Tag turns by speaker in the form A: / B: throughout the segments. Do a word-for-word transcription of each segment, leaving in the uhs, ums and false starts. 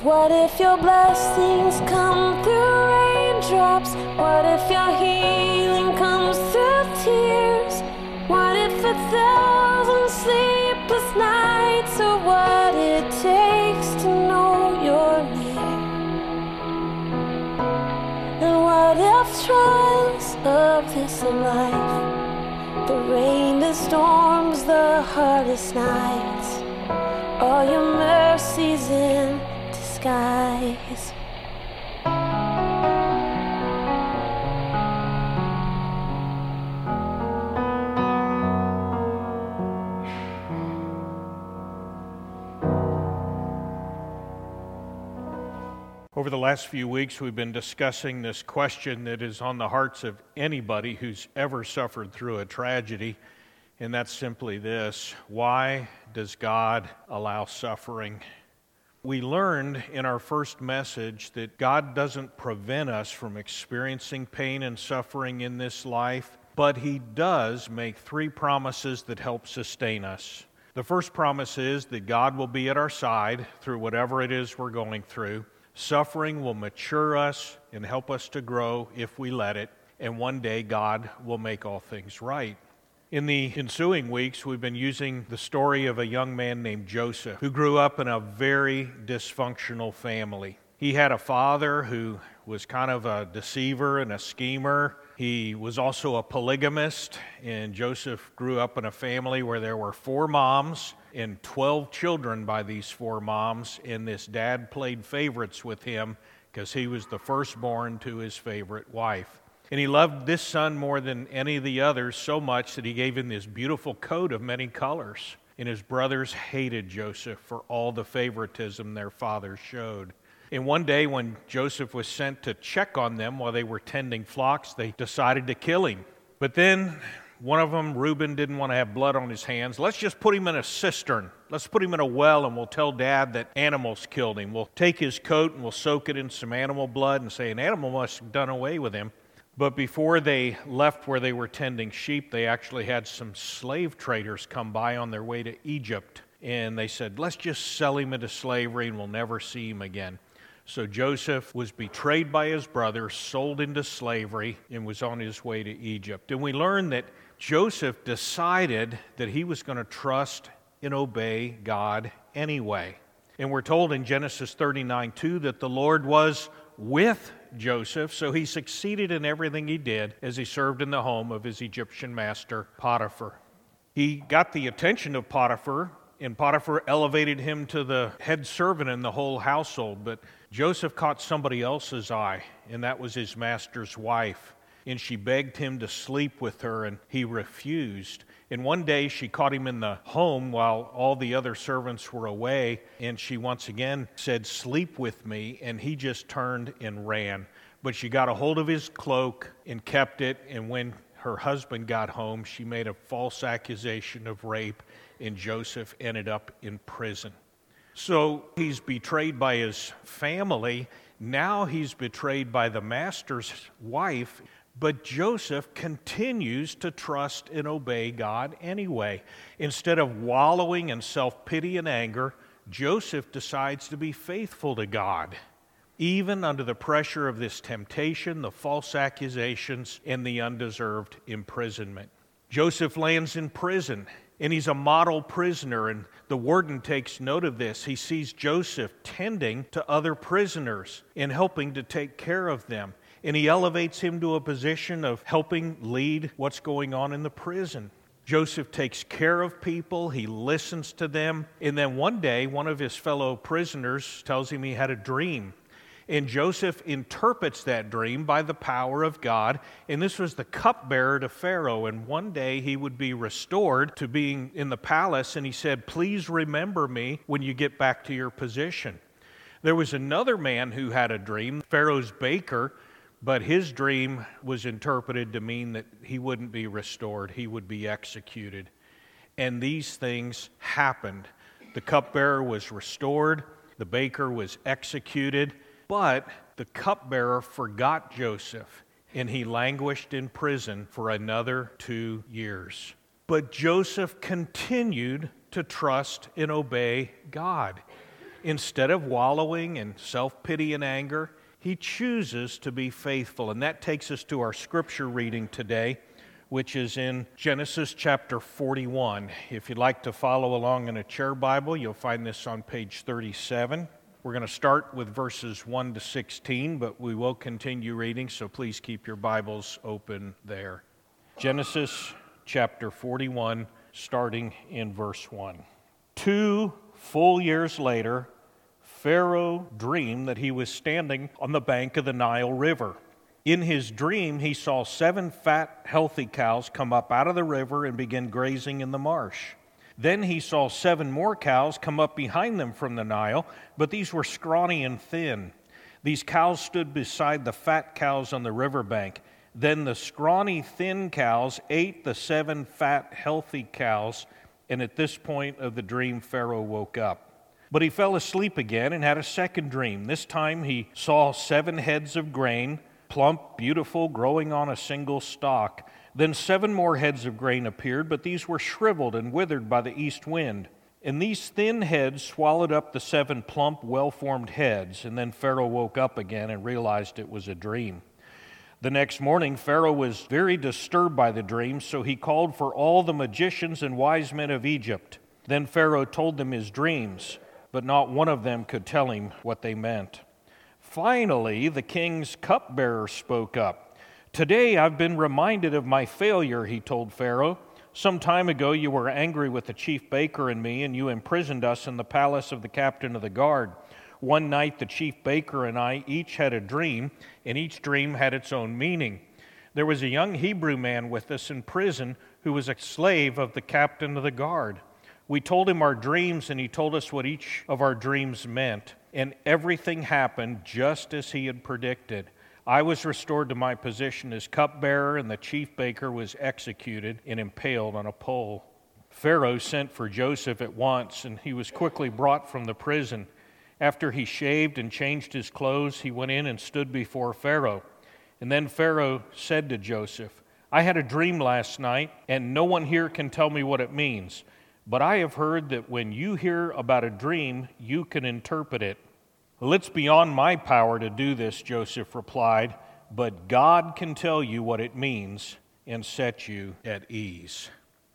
A: What if your blessings come through raindrops? What if your healing comes through tears? What if a thousand sleepless nights are what it takes to know you're near? And what if trials of this life, the rain, the storms, the hardest nights, all your mercies in disguise?
B: Over the last few weeks, we've been discussing this question that is on the hearts of anybody who's ever suffered through a tragedy, and that's simply this: why does God allow suffering? We learned in our first message that God doesn't prevent us from experiencing pain and suffering in this life, but He does make three promises that help sustain us. The first promise is that God will be at our side through whatever it is we're going through. Suffering will mature us and help us to grow if we let it, and one day God will make all things right. In the ensuing weeks, we've been using the story of a young man named Joseph who grew up in a very dysfunctional family. He had a father who was kind of a deceiver and a schemer. He was also a polygamist, and Joseph grew up in a family where there were four moms and twelve children by these four moms, and this dad played favorites with him because he was the firstborn to his favorite wife. And he loved this son more than any of the others so much that he gave him this beautiful coat of many colors. And his brothers hated Joseph for all the favoritism their father showed. And one day when Joseph was sent to check on them while they were tending flocks, they decided to kill him. But then one of them, Reuben, didn't want to have blood on his hands. Let's just put him in a cistern. Let's put him in a well, and we'll tell Dad that animals killed him. We'll take his coat and we'll soak it in some animal blood and say an animal must have done away with him. But before they left where they were tending sheep, they actually had some slave traders come by on their way to Egypt. And they said, let's just sell him into slavery and we'll never see him again. So Joseph was betrayed by his brothers, sold into slavery, and was on his way to Egypt. And we learned that Joseph decided that he was going to trust and obey God anyway. And we're told in Genesis thirty-nine two that the Lord was with Joseph, so he succeeded in everything he did as he served in the home of his Egyptian master, Potiphar. He got the attention of Potiphar, and Potiphar elevated him to the head servant in the whole household. But Joseph caught somebody else's eye, and that was his master's wife. And she begged him to sleep with her, and he refused. And one day she caught him in the home while all the other servants were away, and she once again said, sleep with me, and he just turned and ran. But she got a hold of his cloak and kept it, and when her husband got home, she made a false accusation of rape, and Joseph ended up in prison. So he's betrayed by his family. Now he's betrayed by the master's wife. But Joseph continues to trust and obey God anyway. Instead of wallowing in self-pity and anger, Joseph decides to be faithful to God, even under the pressure of this temptation, the false accusations, and the undeserved imprisonment. Joseph lands in prison, and he's a model prisoner, and the warden takes note of this. He sees Joseph tending to other prisoners and helping to take care of them. And he elevates him to a position of helping lead what's going on in the prison. Joseph takes care of people, he listens to them, and then one day, one of his fellow prisoners tells him he had a dream. And Joseph interprets that dream by the power of God, and this was the cupbearer to Pharaoh, and one day he would be restored to being in the palace, and he said, please remember me when you get back to your position. There was another man who had a dream, Pharaoh's baker, but his dream was interpreted to mean that he wouldn't be restored, he would be executed. And these things happened. The cupbearer was restored, the baker was executed, but the cupbearer forgot Joseph, and he languished in prison for another two years. But Joseph continued to trust and obey God. instead of wallowing in self-pity and anger, he chooses to be faithful. And that takes us to our scripture reading today, which is in Genesis chapter forty-one. If you'd like to follow along in a chair Bible, you'll find this on page thirty-seven. We're going to start with verses one to sixteen, but we will continue reading, so please keep your Bibles open there. Genesis chapter forty-one, starting in verse one. Two full years later, Pharaoh dreamed that he was standing on the bank of the Nile River. In his dream, he saw seven fat, healthy cows come up out of the river and begin grazing in the marsh. Then he saw seven more cows come up behind them from the Nile, but these were scrawny and thin. These cows stood beside the fat cows on the riverbank. Then the scrawny, thin cows ate the seven fat, healthy cows, and at this point of the dream, Pharaoh woke up. But he fell asleep again and had a second dream. This time he saw seven heads of grain, plump, beautiful, growing on a single stalk. Then seven more heads of grain appeared, but these were shriveled and withered by the east wind. And these thin heads swallowed up the seven plump, well-formed heads. And then Pharaoh woke up again and realized it was a dream. The next morning, Pharaoh was very disturbed by the dream, so he called for all the magicians and wise men of Egypt. Then Pharaoh told them his dreams, but not one of them could tell him what they meant. Finally, the king's cupbearer spoke up. "Today I've been reminded of my failure," he told Pharaoh. "Some time ago you were angry with the chief baker and me, and you imprisoned us in the palace of the captain of the guard. One night the chief baker and I each had a dream, and each dream had its own meaning. There was a young Hebrew man with us in prison who was a slave of the captain of the guard. We told him our dreams, and he told us what each of our dreams meant, and everything happened just as he had predicted. I was restored to my position as cupbearer, and the chief baker was executed and impaled on a pole." Pharaoh sent for Joseph at once, and he was quickly brought from the prison. After he shaved and changed his clothes, he went in and stood before Pharaoh. And then Pharaoh said to Joseph, "I had a dream last night, and no one here can tell me what it means. But I have heard that when you hear about a dream, you can interpret it." "Well, it's beyond my power to do this," Joseph replied, "but God can tell you what it means and set you at ease."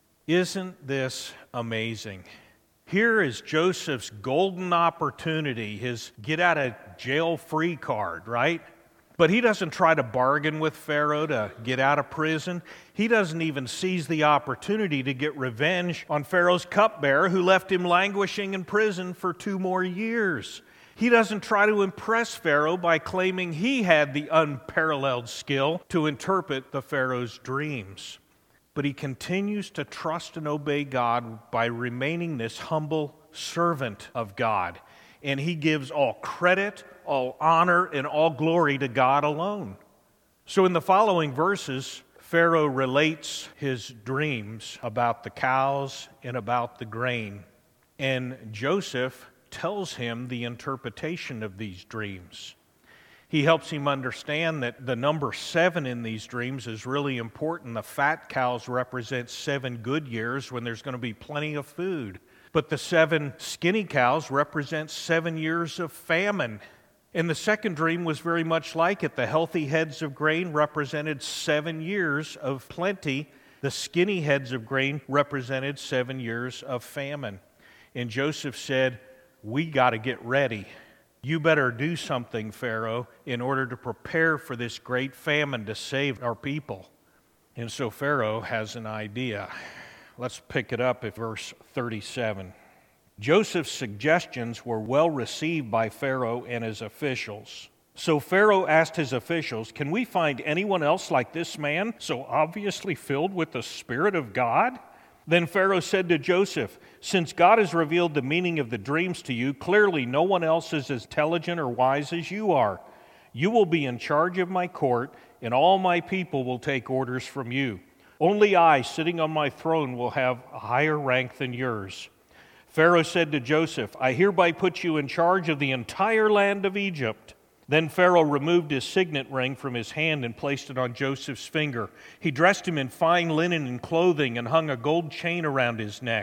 B: Isn't this amazing? Here is Joseph's golden opportunity, his get-out-of-jail-free card, right? But he doesn't try to bargain with Pharaoh to get out of prison. He doesn't even seize the opportunity to get revenge on Pharaoh's cupbearer who left him languishing in prison for two more years. He doesn't try to impress Pharaoh by claiming he had the unparalleled skill to interpret the Pharaoh's dreams. But he continues to trust and obey God by remaining this humble servant of God. And he gives all credit, all honor, and all glory to God alone. So in the following verses, Pharaoh relates his dreams about the cows and about the grain. And Joseph tells him the interpretation of these dreams. He helps him understand that the number seven in these dreams is really important. The fat cows represent seven good years when there's going to be plenty of food. But the seven skinny cows represent seven years of famine. And the second dream was very much like it. The healthy heads of grain represented seven years of plenty. The skinny heads of grain represented seven years of famine. And Joseph said, "We got to get ready. You better do something, Pharaoh, in order to prepare for this great famine to save our people." And so Pharaoh has an idea. Let's pick it up at verse thirty-seven. Joseph's suggestions were well received by Pharaoh and his officials. So Pharaoh asked his officials, "Can we find anyone else like this man, so obviously filled with the Spirit of God?" Then Pharaoh said to Joseph, "Since God has revealed the meaning of the dreams to you, clearly no one else is as intelligent or wise as you are. You will be in charge of my court, and all my people will take orders from you. Only I, sitting on my throne, will have a higher rank than yours." Pharaoh said to Joseph, "I hereby put you in charge of the entire land of Egypt." Then Pharaoh removed his signet ring from his hand and placed it on Joseph's finger. He dressed him in fine linen and clothing and hung a gold chain around his neck.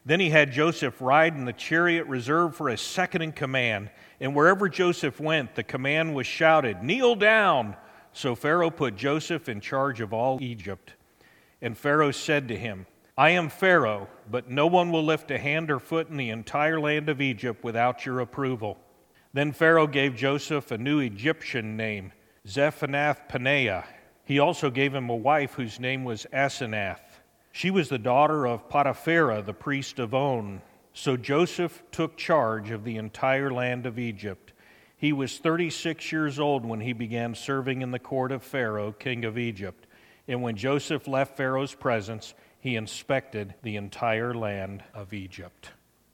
B: Then he had Joseph ride in the chariot reserved for his second in command. And wherever Joseph went, the command was shouted, "Kneel down!" So Pharaoh put Joseph in charge of all Egypt. And Pharaoh said to him, "I am Pharaoh, but no one will lift a hand or foot in the entire land of Egypt without your approval." Then Pharaoh gave Joseph a new Egyptian name, Zaphenath-Paneah. He also gave him a wife whose name was Asenath. She was the daughter of Potipharah, the priest of On. So Joseph took charge of the entire land of Egypt. He was thirty-six years old when he began serving in the court of Pharaoh, king of Egypt. And when Joseph left Pharaoh's presence, he inspected the entire land of Egypt.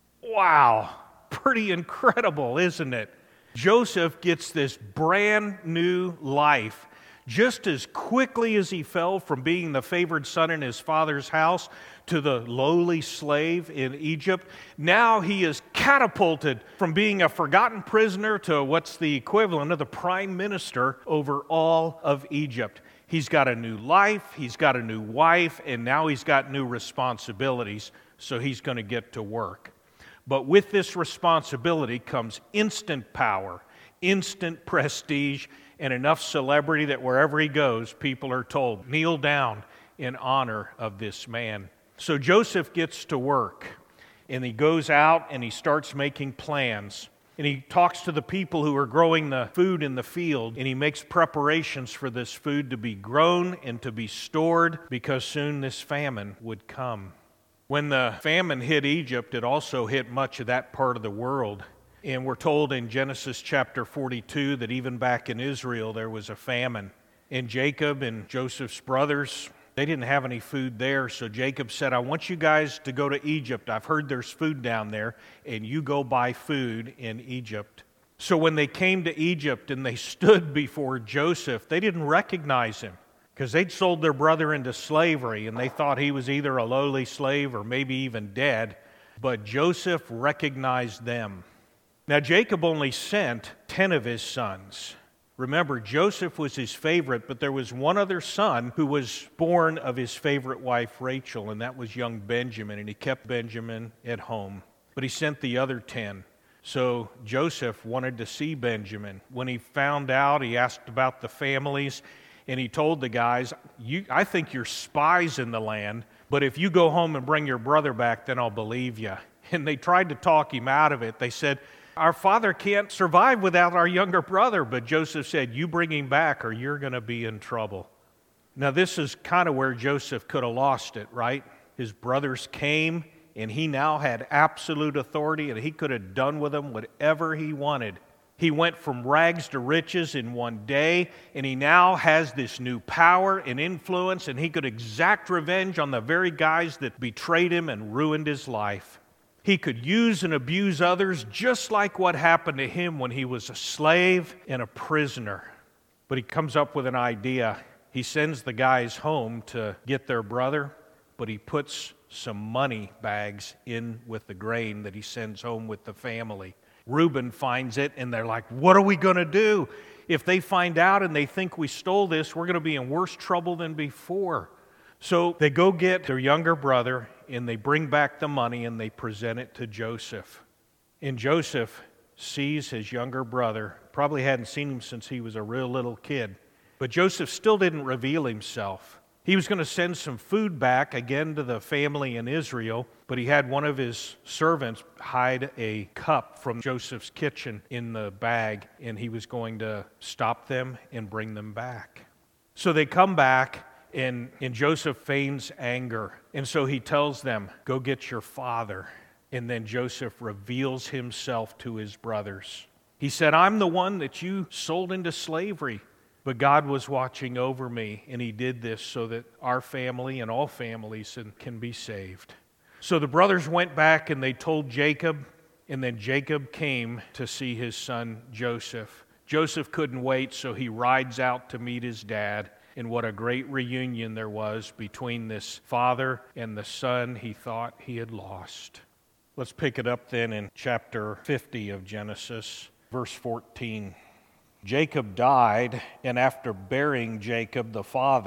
B: Wow, pretty incredible, isn't it? Joseph gets this brand new life. Just as quickly as he fell from being the favored son in his father's house to the lowly slave in Egypt, now he is catapulted from being a forgotten prisoner to what's the equivalent of the prime minister over all of Egypt. He's got a new life, he's got a new wife, and now he's got new responsibilities, so he's going to get to work. But with this responsibility comes instant power, instant prestige, and enough celebrity that wherever he goes, people are told, kneel down in honor of this man. So Joseph gets to work, and he goes out and he starts making plans. And he talks to the people who are growing the food in the field, and he makes preparations for this food to be grown and to be stored, because soon this famine would come. When the famine hit Egypt, it also hit much of that part of the world. And we're told in Genesis chapter forty-two that even back in Israel there was a famine. And Jacob and Joseph's brothers, they didn't have any food there. So Jacob said, "I want you guys to go to Egypt. I've heard there's food down there, and you go buy food in Egypt." So when they came to Egypt and they stood before Joseph, they didn't recognize him because they'd sold their brother into slavery, and they thought he was either a lowly slave or maybe even dead. But Joseph recognized them. Now, Jacob only sent ten of his sons. Remember, Joseph was his favorite, but there was one other son who was born of his favorite wife, Rachel, and that was young Benjamin, and he kept Benjamin at home. But he sent the other ten. So Joseph wanted to see Benjamin. When he found out, he asked about the families, and he told the guys, you, I think you're spies in the land, but if you go home and bring your brother back, then I'll believe you. And they tried to talk him out of it. They said, "Our father can't survive without our younger brother." But Joseph said, "You bring him back or you're going to be in trouble." Now this is kind of where Joseph could have lost it, right? His brothers came and he now had absolute authority and he could have done with them whatever he wanted. He went from rags to riches in one day, and he now has this new power and influence, and he could exact revenge on the very guys that betrayed him and ruined his life. He could use and abuse others just like what happened to him when he was a slave and a prisoner. But he comes up with an idea. He sends the guys home to get their brother, but he puts some money bags in with the grain that he sends home with the family. Reuben finds it, and they're like, "What are we going to do? If they find out and they think we stole this, we're going to be in worse trouble than before." So they go get their younger brother, and they bring back the money, and they present it to Joseph. And Joseph sees his younger brother, probably hadn't seen him since he was a real little kid. But Joseph still didn't reveal himself. He was going to send some food back again to the family in Israel, but he had one of his servants hide a cup from Joseph's kitchen in the bag, and he was going to stop them and bring them back. So they come back, and, and Joseph feigns anger, and so he tells them, "Go get your father." And then Joseph reveals himself to his brothers. He said, "I'm the one that you sold into slavery. But God was watching over me, and he did this so that our family and all families can be saved." So the brothers went back and they told Jacob, and then Jacob came to see his son Joseph. Joseph couldn't wait, so he rides out to meet his dad, and what a great reunion there was between this father and the son he thought he had lost. Let's pick it up then in chapter fifty of Genesis, verse fourteen. Jacob died, and after burying Jacob the father,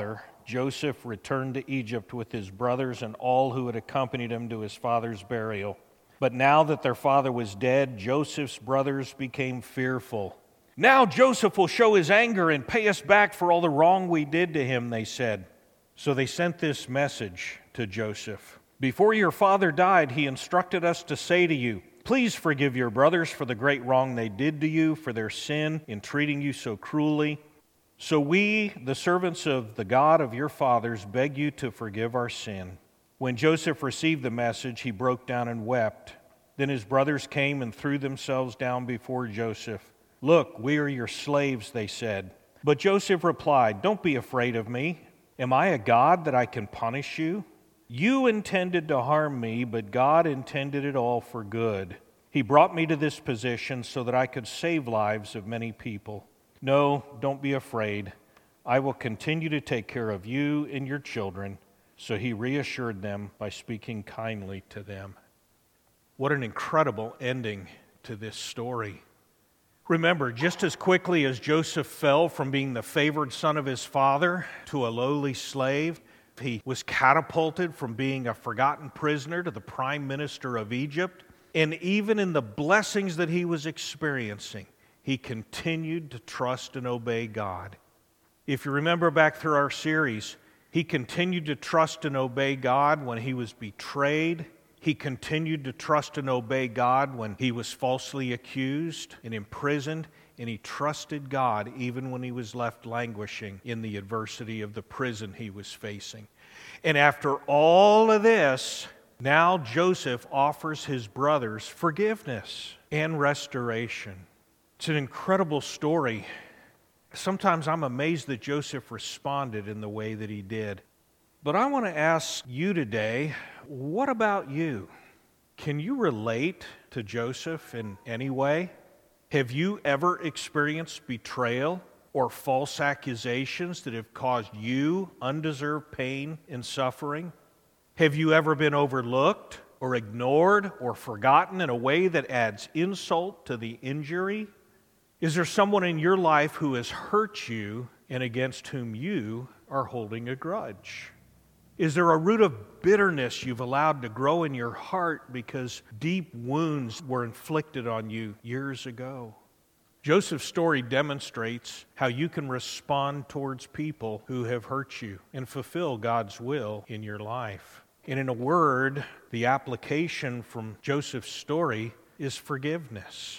B: Joseph returned to Egypt with his brothers and all who had accompanied him to his father's burial. But now that their father was dead, Joseph's brothers became fearful. "Now Joseph will show his anger and pay us back for all the wrong we did to him," they said. So they sent this message to Joseph. "Before your father died, he instructed us to say to you, 'Please forgive your brothers for the great wrong they did to you, for their sin in treating you so cruelly. So we, the servants of the God of your fathers, beg you to forgive our sin.' When Joseph received the message, he broke down and wept. Then his brothers came and threw themselves down before Joseph. 'Look, we are your slaves,' they said. But Joseph replied, 'Don't be afraid of me. Am I a God that I can punish you? You intended to harm me, but God intended it all for good. He brought me to this position so that I could save lives of many people. No, don't be afraid. I will continue to take care of you and your children.' So he reassured them by speaking kindly to them." What an incredible ending to this story. Remember, just as quickly as Joseph fell from being the favored son of his father to a lowly slave, he was catapulted from being a forgotten prisoner to the prime minister of Egypt. And even in the blessings that he was experiencing, he continued to trust and obey God. If you remember back through our series, he continued to trust and obey God when he was betrayed. He continued to trust and obey God when he was falsely accused and imprisoned. And he trusted God even when he was left languishing in the adversity of the prison he was facing. And after all of this, now Joseph offers his brothers forgiveness and restoration. It's an incredible story. Sometimes I'm amazed that Joseph responded in the way that he did. But I want to ask you today, what about you? Can you relate to Joseph in any way? Have you ever experienced betrayal or false accusations that have caused you undeserved pain and suffering? Have you ever been overlooked or ignored or forgotten in a way that adds insult to the injury? Is there someone in your life who has hurt you and against whom you are holding a grudge? Is there a root of bitterness you've allowed to grow in your heart because deep wounds were inflicted on you years ago? Joseph's story demonstrates how you can respond towards people who have hurt you and fulfill God's will in your life. And in a word, the application from Joseph's story is forgiveness.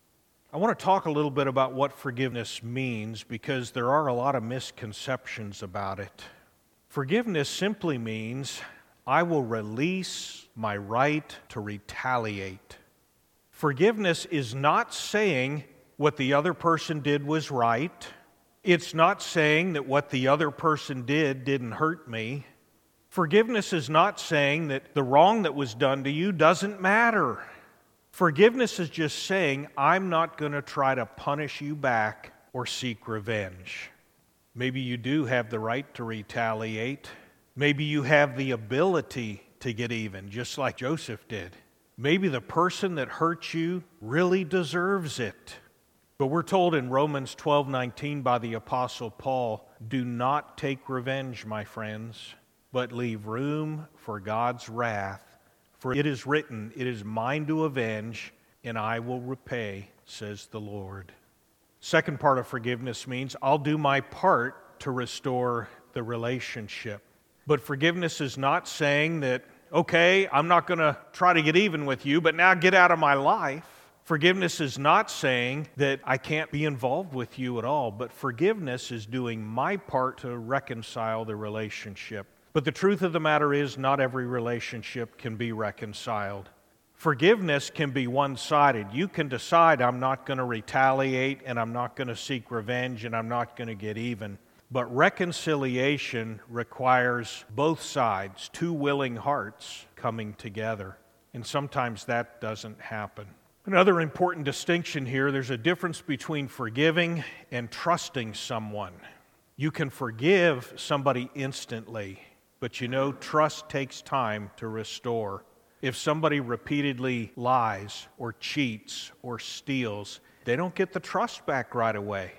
B: I want to talk a little bit about what forgiveness means because there are a lot of misconceptions about it. Forgiveness simply means I will release my right to retaliate. Forgiveness is not saying what the other person did was right. It's not saying that what the other person did didn't hurt me. Forgiveness is not saying that the wrong that was done to you doesn't matter. Forgiveness is just saying, I'm not going to try to punish you back or seek revenge. Maybe you do have the right to retaliate. Maybe you have the ability to get even, just like Joseph did. Maybe the person that hurt you really deserves it. But we're told in Romans twelve nineteen by the Apostle Paul, do not take revenge, my friends, but leave room for God's wrath. For it is written, it is mine to avenge, and I will repay, says the Lord. Second part of forgiveness means I'll do my part to restore the relationship. But forgiveness is not saying that, okay, I'm not going to try to get even with you, but now get out of my life. Forgiveness is not saying that I can't be involved with you at all, but forgiveness is doing my part to reconcile the relationship. But the truth of the matter is, not every relationship can be reconciled. Forgiveness can be one-sided. You can decide, I'm not going to retaliate, and I'm not going to seek revenge, and I'm not going to get even. But reconciliation requires both sides, two willing hearts coming together. And sometimes that doesn't happen. Another important distinction here, there's a difference between forgiving and trusting someone. You can forgive somebody instantly, but you know, trust takes time to restore. If somebody repeatedly lies or cheats or steals, they don't get the trust back right away.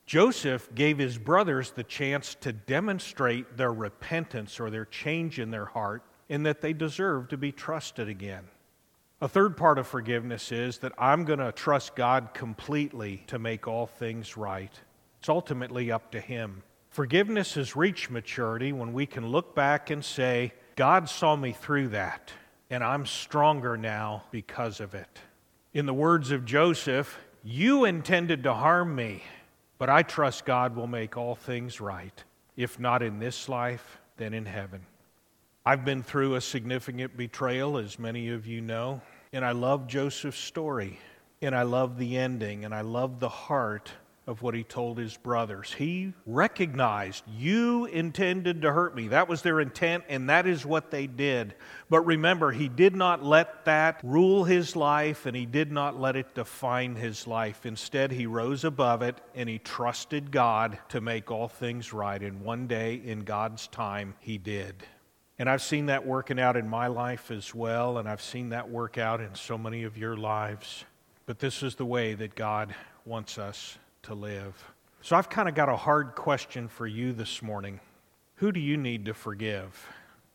B: Joseph gave his brothers the chance to demonstrate their repentance or their change in their heart, and that they deserve to be trusted again. A third part of forgiveness is that I'm going to trust God completely to make all things right. It's ultimately up to Him. Forgiveness has reached maturity when we can look back and say, God saw me through that, and I'm stronger now because of it. In the words of Joseph, you intended to harm me, but I trust God will make all things right. If not in this life, then in heaven. I've been through a significant betrayal, as many of you know, and I love Joseph's story, and I love the ending, and I love the heart of what he told his brothers. He recognized, you intended to hurt me. That was their intent, and that is what they did. But remember, he did not let that rule his life, and he did not let it define his life. Instead, he rose above it, and he trusted God to make all things right. And one day, in God's time, he did. And I've seen that working out in my life as well, and I've seen that work out in so many of your lives. But this is the way that God wants us to live. So I've kind of got a hard question for you this morning. Who do you need to forgive?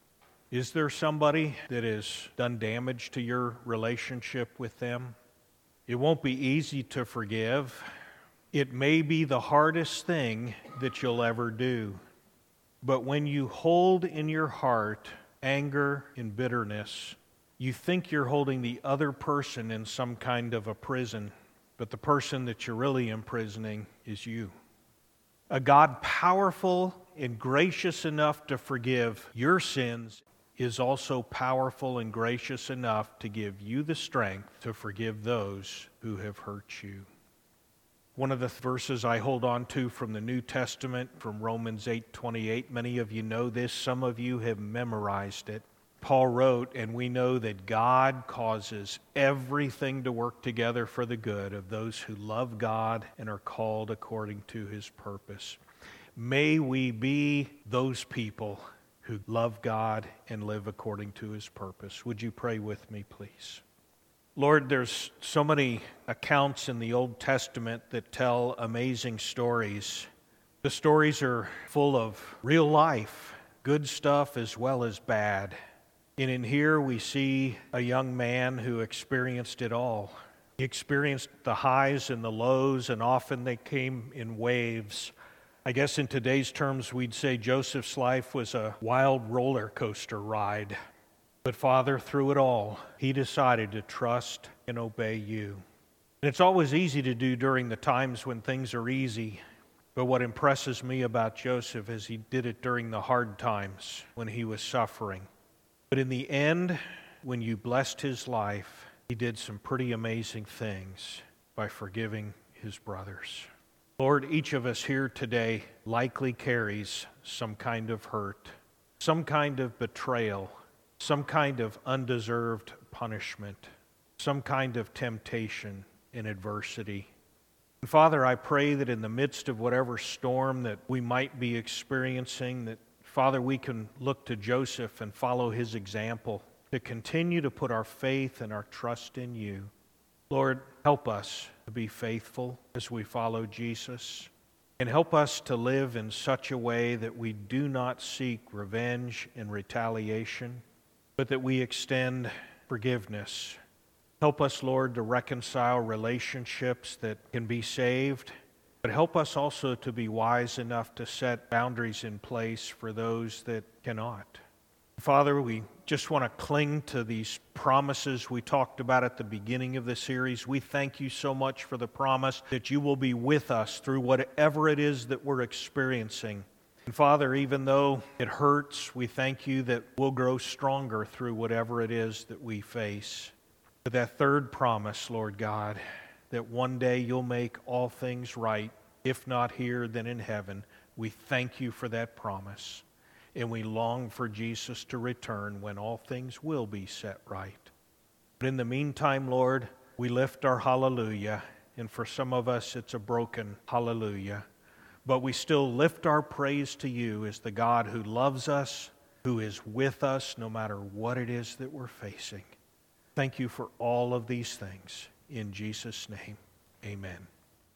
B: Is there somebody that has done damage to your relationship with them? It won't be easy to forgive. It may be the hardest thing that you'll ever do. But when you hold in your heart anger and bitterness, you think you're holding the other person in some kind of a prison. But the person that you're really imprisoning is you. A God powerful and gracious enough to forgive your sins is also powerful and gracious enough to give you the strength to forgive those who have hurt you. One of the verses I hold on to from the New Testament, from Romans eight twenty-eight, many of you know this, some of you have memorized it. Paul wrote, and we know that God causes everything to work together for the good of those who love God and are called according to His purpose. May we be those people who love God and live according to His purpose. Would you pray with me, please? Lord, there's so many accounts in the Old Testament that tell amazing stories. The stories are full of real life, good stuff as well as bad. And in here we see a young man who experienced it all. He experienced the highs and the lows, and often they came in waves. I guess in today's terms we'd say Joseph's life was a wild roller coaster ride. But Father, through it all, he decided to trust and obey you. And it's always easy to do during the times when things are easy. But what impresses me about Joseph is he did it during the hard times when he was suffering. But in the end, when you blessed his life, he did some pretty amazing things by forgiving his brothers. Lord, each of us here today likely carries some kind of hurt, some kind of betrayal, some kind of undeserved punishment, some kind of temptation and adversity. And Father, I pray that in the midst of whatever storm that we might be experiencing, that Father, we can look to Joseph and follow his example to continue to put our faith and our trust in you. Lord, help us to be faithful as we follow Jesus, and help us to live in such a way that we do not seek revenge and retaliation, but that we extend forgiveness. Help us, Lord, to reconcile relationships that can be saved, but help us also to be wise enough to set boundaries in place for those that cannot. Father, we just want to cling to these promises we talked about at the beginning of the series. We thank you so much for the promise that you will be with us through whatever it is that we're experiencing. And Father, even though it hurts, we thank you that we'll grow stronger through whatever it is that we face. But that third promise, Lord God, that one day you'll make all things right, if not here, then in heaven. We thank you for that promise, and we long for Jesus to return when all things will be set right. But in the meantime, Lord, we lift our hallelujah, and for some of us it's a broken hallelujah, but we still lift our praise to you as the God who loves us, who is with us no matter what it is that we're facing. Thank you for all of these things. In Jesus' name, amen.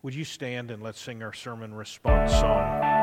B: Would you stand and let's sing our sermon response song?